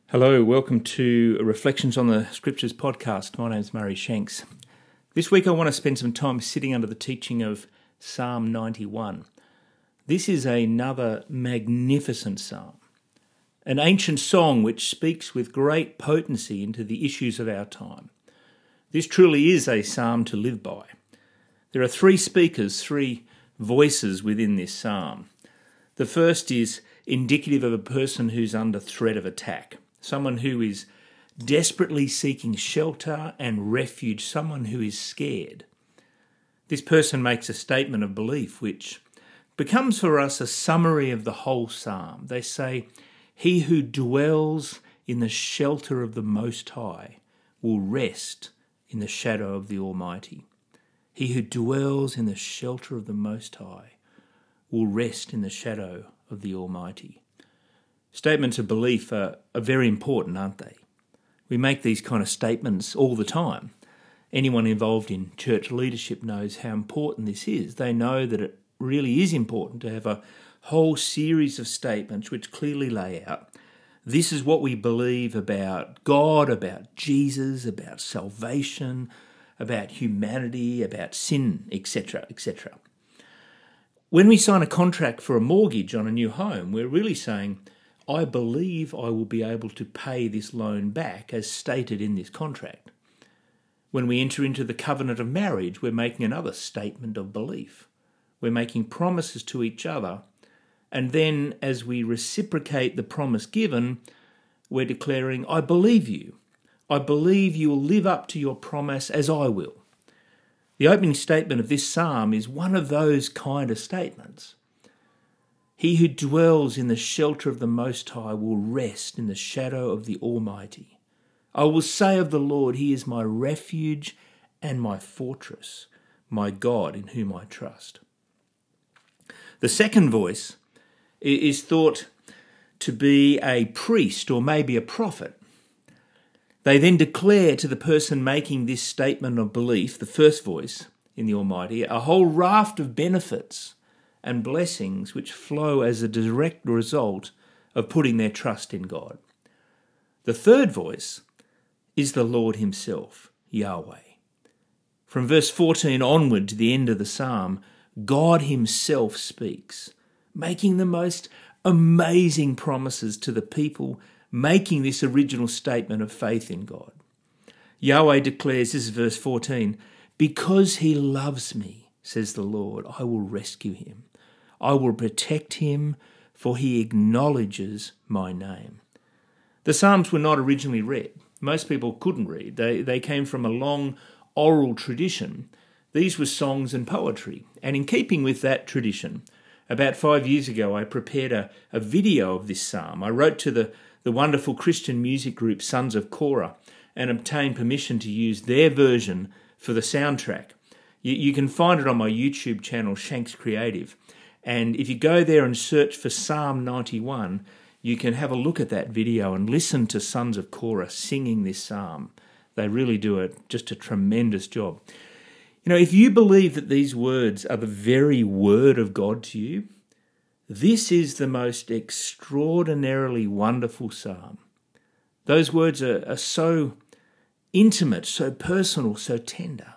Hello, welcome to Reflections on the Scriptures podcast. My name is Murray Shanks. This week I want to spend some time sitting under the teaching of Psalm 91. This is another magnificent psalm, an ancient song which speaks with great potency into the issues of our time. This truly is a psalm to live by. There are three speakers, three voices within this psalm. The first is indicative of a person who's under threat of attack. Someone who is desperately seeking shelter and refuge, someone who is scared. This person makes a statement of belief which becomes for us a summary of the whole psalm. They say, "He who dwells in the shelter of the Most High will rest in the shadow of the Almighty." He who dwells in the shelter of the Most High will rest in the shadow of the Almighty. Statements of belief are very important, aren't they? We make these kind of statements all the time. Anyone involved in church leadership knows how important this is. They know that it really is important to have a whole series of statements which clearly lay out, this is what we believe about God, about Jesus, about salvation, about humanity, about sin, etc., etc. When we sign a contract for a mortgage on a new home, we're really saying, I believe I will be able to pay this loan back as stated in this contract. When we enter into the covenant of marriage, we're making another statement of belief. We're making promises to each other, and then as we reciprocate the promise given, we're declaring, I believe you. I believe you will live up to your promise as I will. The opening statement of this psalm is one of those kind of statements. He who dwells in the shelter of the Most High will rest in the shadow of the Almighty. I will say of the Lord, He is my refuge and my fortress, my God in whom I trust. The second voice is thought to be a priest or maybe a prophet. They then declare to the person making this statement of belief, the first voice in the Almighty, a whole raft of benefits and blessings which flow as a direct result of putting their trust in God. The third voice is the Lord Himself, Yahweh. From verse 14 onward to the end of the psalm, God Himself speaks, making the most amazing promises to the people making this original statement of faith in God. Yahweh declares, this is verse 14, because He loves me, says the Lord, I will rescue Him. I will protect Him, for He acknowledges my name. The Psalms were not originally read. Most people couldn't read. They came from a long oral tradition. These were songs and poetry. And in keeping with that tradition, about 5 years ago, I prepared a video of this psalm. I wrote to the wonderful Christian music group Sons of Korah and obtained permission to use their version for the soundtrack. You can find it on my YouTube channel, Shanks Creative. And if you go there and search for Psalm 91, you can have a look at that video and listen to Sons of Korah singing this psalm. They really do just a tremendous job. You know, if you believe that these words are the very word of God to you, this is the most extraordinarily wonderful psalm. Those words are so intimate, so personal, so tender.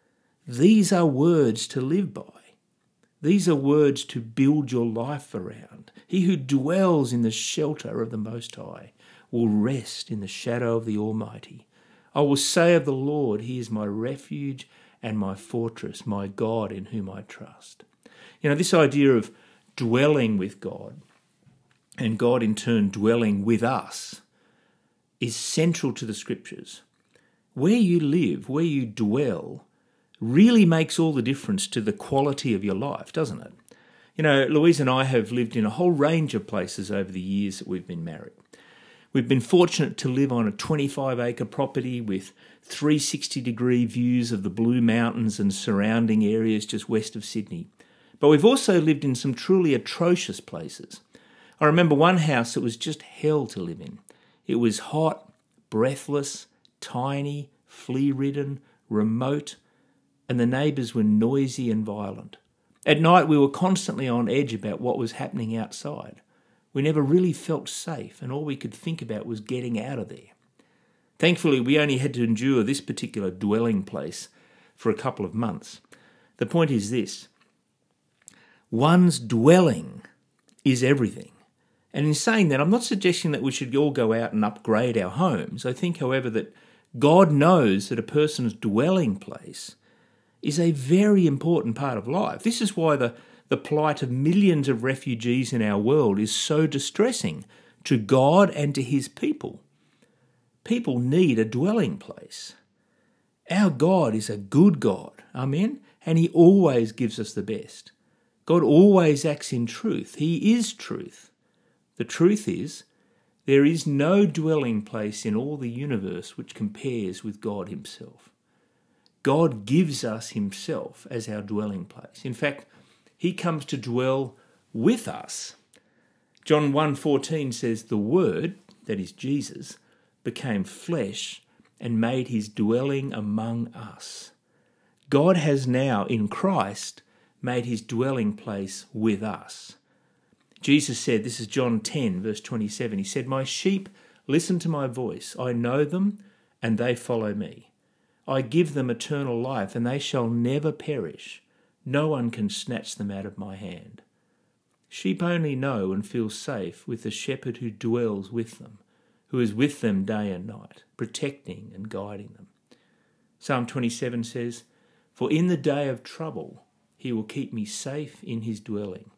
These are words to live by. These are words to build your life around. He who dwells in the shelter of the Most High will rest in the shadow of the Almighty. I will say of the Lord, He is my refuge and my fortress, my God in whom I trust. You know, this idea of dwelling with God and God in turn dwelling with us is central to the Scriptures. Where you live, where you dwell, really makes all the difference to the quality of your life, doesn't it? You know, Louise and I have lived in a whole range of places over the years that we've been married. We've been fortunate to live on a 25-acre property with 360-degree views of the Blue Mountains and surrounding areas just west of Sydney. But we've also lived in some truly atrocious places. I remember one house that was just hell to live in. It was hot, breathless, tiny, flea-ridden, remote, and the neighbours were noisy and violent. At night we were constantly on edge about what was happening outside. We never really felt safe, and all we could think about was getting out of there. Thankfully, we only had to endure this particular dwelling place for a couple of months. The point is this: one's dwelling is everything. And in saying that, I'm not suggesting that we should all go out and upgrade our homes. I think, however, that God knows that a person's dwelling place is a very important part of life. This is why the plight of millions of refugees in our world is so distressing to God and to his people. People need a dwelling place. Our God is a good God, amen? And he always gives us the best. God always acts in truth. He is truth. The truth is, there is no dwelling place in all the universe which compares with God himself. God gives us himself as our dwelling place. In fact, he comes to dwell with us. John 1:14 says, "The Word," that is Jesus, "became flesh and made his dwelling among us." God has now, in Christ, made his dwelling place with us. Jesus said, this is John 10, verse 27, he said, "My sheep listen to my voice. I know them, and they follow me. I give them eternal life, and they shall never perish. No one can snatch them out of my hand." Sheep only know and feel safe with the shepherd who dwells with them, who is with them day and night, protecting and guiding them. Psalm 27 says, "For in the day of trouble he will keep me safe in his dwelling."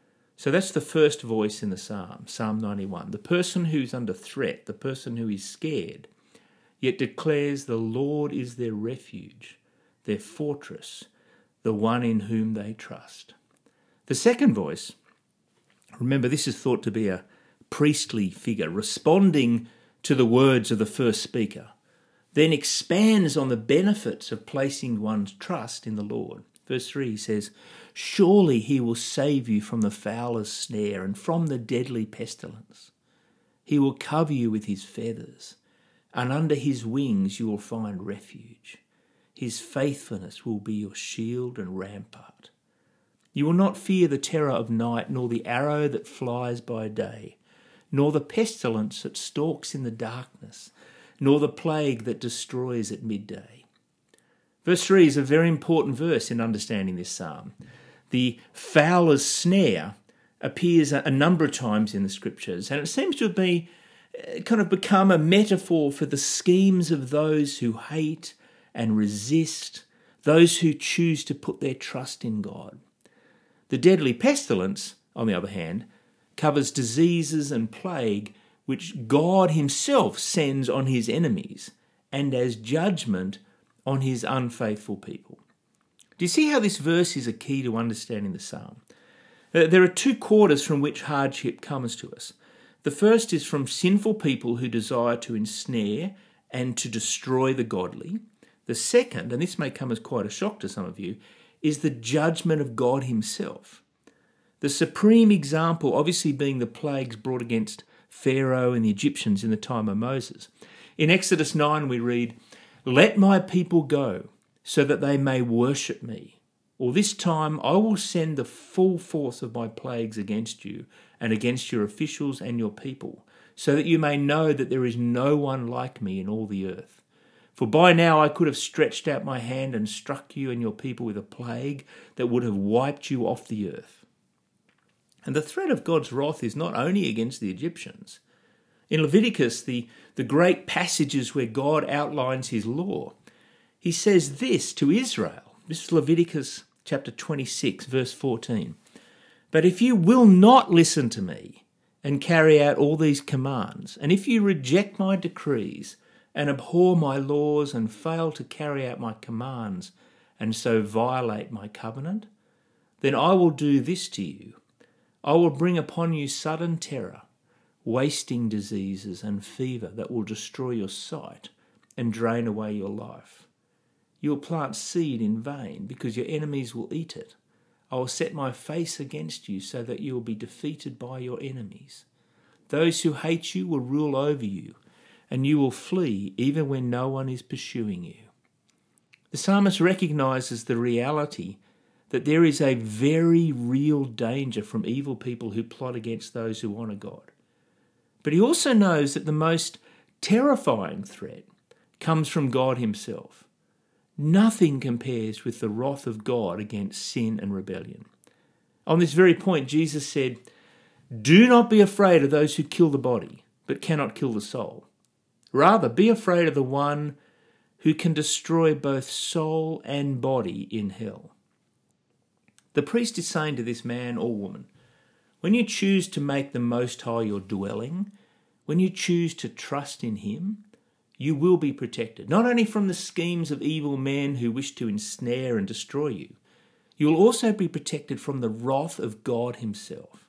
So that's the first voice in the psalm, Psalm 91. The person who's under threat, the person who is scared, yet declares the Lord is their refuge, their fortress, the one in whom they trust. The second voice, remember this is thought to be a priestly figure responding to the words of the first speaker, then expands on the benefits of placing one's trust in the Lord. Verse 3 says, "Surely he will save you from the fowler's snare and from the deadly pestilence. He will cover you with his feathers, and under his wings you will find refuge. His faithfulness will be your shield and rampart. You will not fear the terror of night, nor the arrow that flies by day, nor the pestilence that stalks in the darkness, nor the plague that destroys at midday." Verse 3 is a very important verse in understanding this psalm. The fowler's snare appears a number of times in the scriptures, and it seems to have kind of become a metaphor for the schemes of those who hate and resist, those who choose to put their trust in God. The deadly pestilence, on the other hand, covers diseases and plague which God himself sends on his enemies and as judgment on his unfaithful people. Do you see how this verse is a key to understanding the psalm? There are two quarters from which hardship comes to us. The first is from sinful people who desire to ensnare and to destroy the godly. The second, and this may come as quite a shock to some of you, is the judgment of God himself. The supreme example obviously being the plagues brought against Pharaoh and the Egyptians in the time of Moses. In Exodus 9 we read, "Let my people go, so that they may worship me. Or this time I will send the full force of my plagues against you and against your officials and your people, so that you may know that there is no one like me in all the earth. For by now I could have stretched out my hand and struck you and your people with a plague that would have wiped you off the earth." And the threat of God's wrath is not only against the Egyptians. In Leviticus, the great passages where God outlines his law, he says this to Israel. This is Leviticus chapter 26, verse 14. "But if you will not listen to me and carry out all these commands, and if you reject my decrees and abhor my laws and fail to carry out my commands and so violate my covenant, then I will do this to you. I will bring upon you sudden terror, wasting diseases and fever that will destroy your sight and drain away your life. You will plant seed in vain because your enemies will eat it. I will set my face against you so that you will be defeated by your enemies. Those who hate you will rule over you, and you will flee even when no one is pursuing you." The psalmist recognises the reality that there is a very real danger from evil people who plot against those who honour God. But he also knows that the most terrifying threat comes from God himself. Nothing compares with the wrath of God against sin and rebellion. On this very point, Jesus said, "Do not be afraid of those who kill the body, but cannot kill the soul. Rather, be afraid of the one who can destroy both soul and body in hell." The priest is saying to this man or woman, when you choose to make the Most High your dwelling, when you choose to trust in him, you will be protected, not only from the schemes of evil men who wish to ensnare and destroy you, you will also be protected from the wrath of God himself.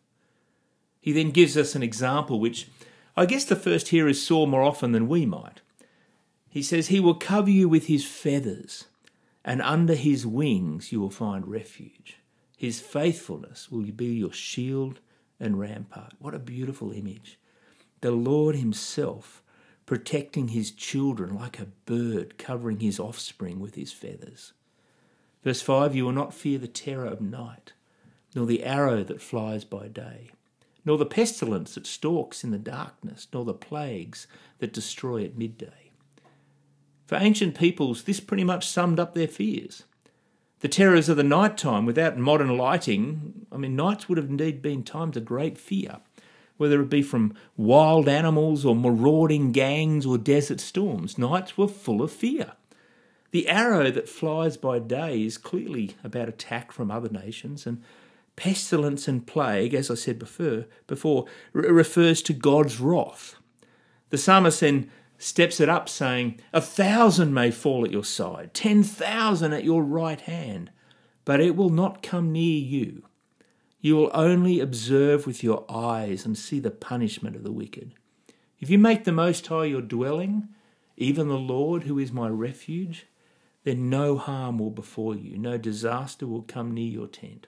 He then gives us an example which I guess the first hearers saw more often than we might. He says, "He will cover you with his feathers, and under his wings you will find refuge. His faithfulness will be your shield and rampart." What a beautiful image. The Lord himself protecting his children like a bird covering his offspring with his feathers. Verse 5, "You will not fear the terror of night, nor the arrow that flies by day, nor the pestilence that stalks in the darkness, nor the plagues that destroy at midday." For ancient peoples, this pretty much summed up their fears. The terrors of the night time, without modern lighting, nights would have indeed been times of great fear, whether it be from wild animals or marauding gangs or desert storms. Nights were full of fear. The arrow that flies by day is clearly about attack from other nations, and pestilence and plague, as I said before, refers to God's wrath. The psalmist then steps it up saying, "1,000 may fall at your side, 10,000 at your right hand, but it will not come near you. You will only observe with your eyes and see the punishment of the wicked. If you make the Most High your dwelling, even the Lord who is my refuge, then no harm will befall you, no disaster will come near your tent."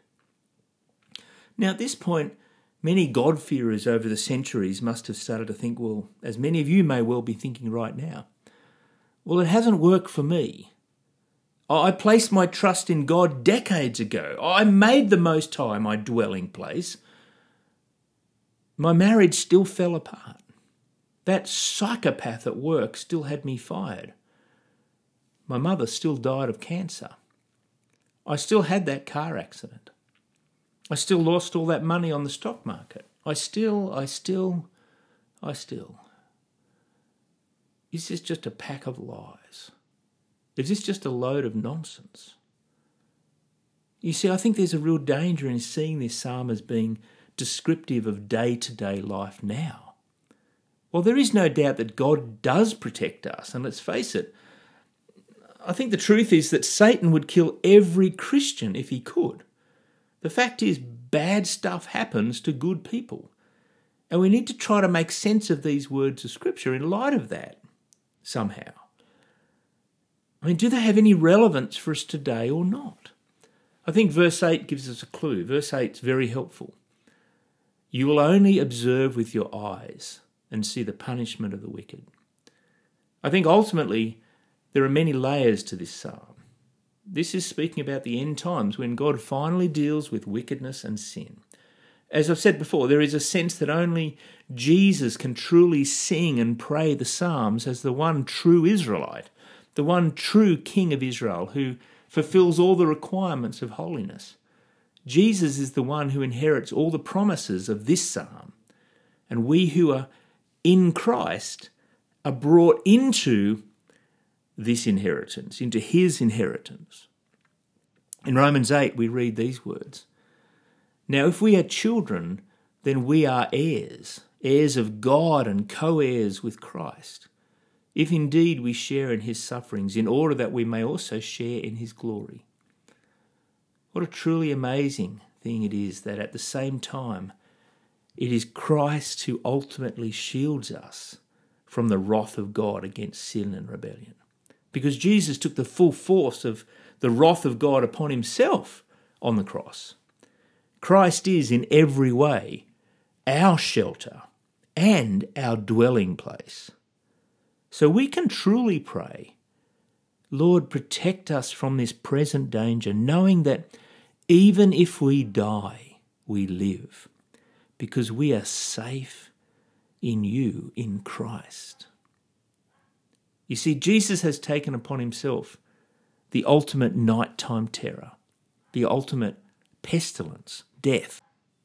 Now at this point, many God-fearers over the centuries must have started to think, well, as many of you may well be thinking right now, well, it hasn't worked for me. I placed my trust in God decades ago. I made the Most High my dwelling place. My marriage still fell apart. That psychopath at work still had me fired. My mother still died of cancer. I still had that car accident. I still lost all that money on the stock market. I still. Is this just a pack of lies? Is this just a load of nonsense? You see, I think there's a real danger in seeing this psalm as being descriptive of day-to-day life now. Well, there is no doubt that God does protect us, and let's face it, I think the truth is that Satan would kill every Christian if he could. The fact is, bad stuff happens to good people. And we need to try to make sense of these words of Scripture in light of that, somehow. Do they have any relevance for us today or not? I think verse 8 gives us a clue. Verse 8 is very helpful. "You will only observe with your eyes and see the punishment of the wicked." I think ultimately there are many layers to this psalm. This is speaking about the end times when God finally deals with wickedness and sin. As I've said before, there is a sense that only Jesus can truly sing and pray the Psalms as the one true Israelite, the one true King of Israel who fulfills all the requirements of holiness. Jesus is the one who inherits all the promises of this psalm, and we who are in Christ are brought into this inheritance, into his inheritance. In Romans 8, we read these words, "Now if we are children, then we are heirs, heirs of God and co-heirs with Christ, if indeed we share in his sufferings, in order that we may also share in his glory." What a truly amazing thing it is that at the same time, it is Christ who ultimately shields us from the wrath of God against sin and rebellion. Because Jesus took the full force of the wrath of God upon himself on the cross. Christ is in every way our shelter and our dwelling place. So we can truly pray, "Lord, protect us from this present danger," knowing that Even if we die, we live, because we are safe in you, in Christ. You see, Jesus has taken upon himself the ultimate nighttime terror, the ultimate pestilence, death.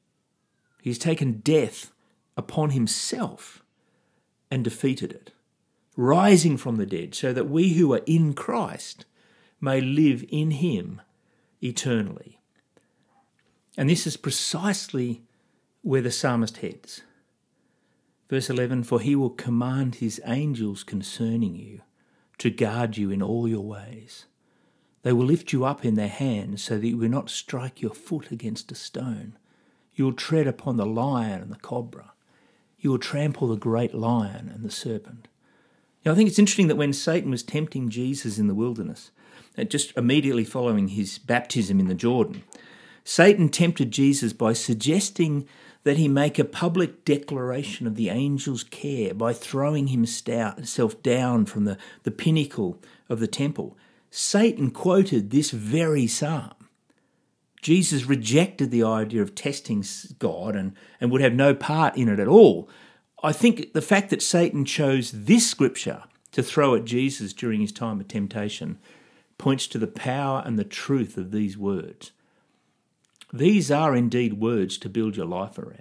He's taken death upon himself and defeated it, rising from the dead, so that we who are in Christ may live in him eternally. And this is precisely where the psalmist heads. Verse 11, for he will command his angels concerning you to guard you in all your ways. They will lift you up in their hands so that you will not strike your foot against a stone. You will tread upon the lion and the cobra. You will trample the great lion and the serpent. Now, I think it's interesting that when Satan was tempting Jesus in the wilderness, just immediately following his baptism in the Jordan, Satan tempted Jesus by suggesting that he make a public declaration of the angel's care by throwing himself down from the pinnacle of the temple. Satan quoted this very psalm. Jesus rejected the idea of testing God and would have no part in it at all. I think the fact that Satan chose this scripture to throw at Jesus during his time of temptation points to the power and the truth of these words. These are indeed words to build your life around.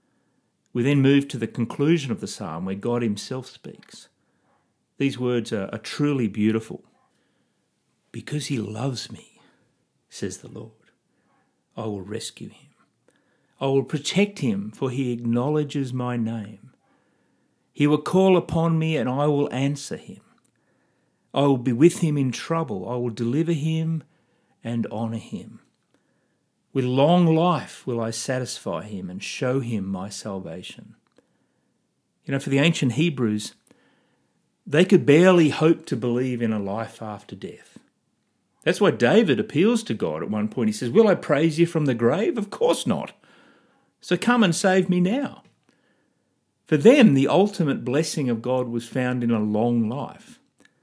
We then move to the conclusion of the psalm where God himself speaks. These words are truly beautiful. Because he loves me, says the Lord, I will rescue him. I will protect him, for he acknowledges my name. He will call upon me, and I will answer him. I will be with him in trouble. I will deliver him and honour him. With long life will I satisfy him and show him my salvation. You know, for the ancient Hebrews, they could barely hope to believe in a life after death. That's why David appeals to God at one point. He says, will I praise you from the grave? Of course not. So come and save me now. For them, the ultimate blessing of God was found in a long life.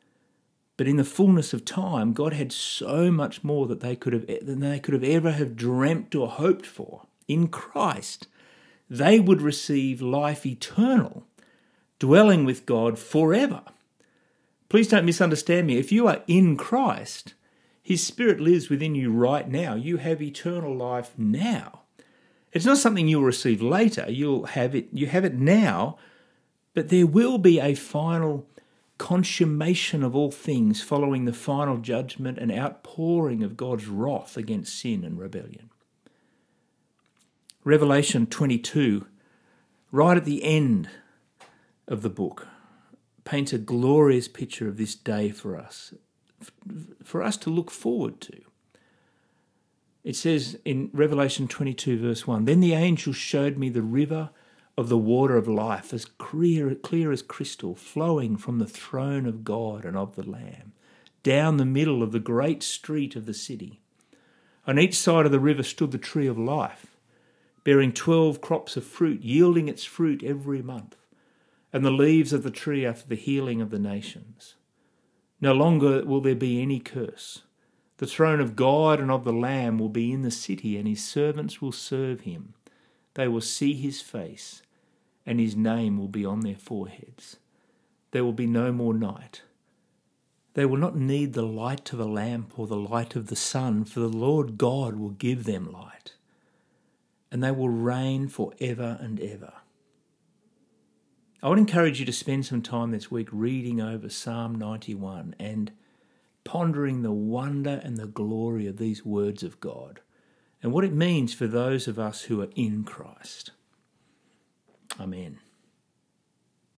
But in the fullness of time, God had so much more than they could have ever have dreamt or hoped for. In Christ, they would receive life eternal, dwelling with God forever. Please don't misunderstand me. If you are in Christ, his Spirit lives within you right now. You have eternal life now. It's not something you'll receive later. You have it now, but there will be a final consummation of all things following the final judgment and outpouring of God's wrath against sin and rebellion. Revelation 22, right at the end of the book, paints a glorious picture of this day for us to look forward to. It says in Revelation 22 verse 1, then the angel showed me the river of the water of life, as clear as crystal, flowing from the throne of God and of the Lamb, down the middle of the great street of the city. On each side of the river stood the tree of life, bearing 12 crops of fruit, yielding its fruit every month. And the leaves of the tree are for the healing of the nations. No longer will there be any curse. The throne of God and of the Lamb will be in the city, and his servants will serve him. They will see his face, and his name will be on their foreheads. There will be no more night. They will not need the light of a lamp or the light of the sun, for the Lord God will give them light, and they will reign forever and ever. I would encourage you to spend some time this week reading over Psalm 91 and pondering the wonder and the glory of these words of God and what it means for those of us who are in Christ. Amen.